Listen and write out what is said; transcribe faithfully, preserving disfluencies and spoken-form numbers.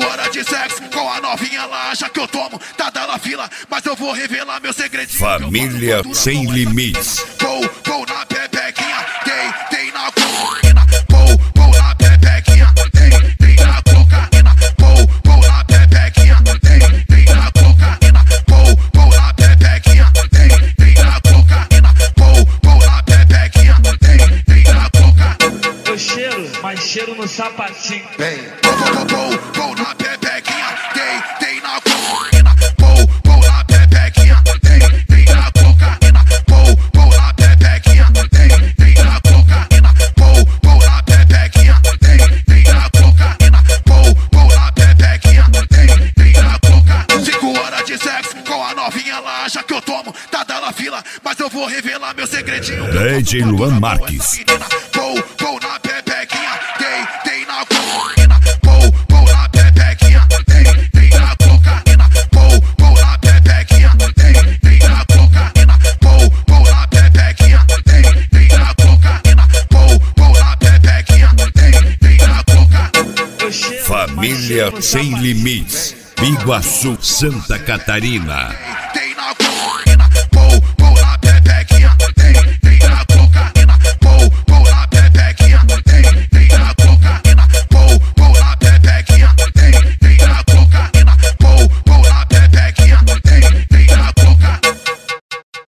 horas de sexo com a novinha lá, acha que eu tomo, tá dando fila, mas eu vou revelar meu segredinho. Família sem limites. Vou, vou na pepequinha, tem, tem na cocaína. Vou, vou na pepequinha, tem, tem na cocaína. Vou, vou na pepequinha, tem, tem na cocaína. Vou, vou na pepequinha, tem, tem na cocaína. Vou, vou na pepequinha, tem, tem na cocaína. Eu cheiro, mas cheiro no sapatinho. Vem, vou, vou, vou, vou na pepequinha, tem, tem na cocaína. Vou, vou na pepequinha, tem, tem na cocaína. Vou, vou na pepequinha, tem, tem na cocaína. Vou, vou na pepequinha, tem, tem na cocaína. Vou, vou na pepequinha, tem, tem na cocaína. Cinco horas de sexo com a novinha lá, acha que eu tomo, tá dando fila, mas eu vou revelar meu segredinho. D J Luan Marques. Vou, vou na pepequinha, tem, tem na cocaína. Vou, vou na pepequinha, tem, tem na cocaína. Vou, vou na pepequinha, tem, tem na cocaína. Vou, vou na pepequinha, tem, tem na cocaína. Vou, vou na pepequinha, tem, tem na cocaína. Eu cheiro, Família mas cheiro no sem sapatinho. limites. Iguaçu, Santa Catarina. Tem na cocaína.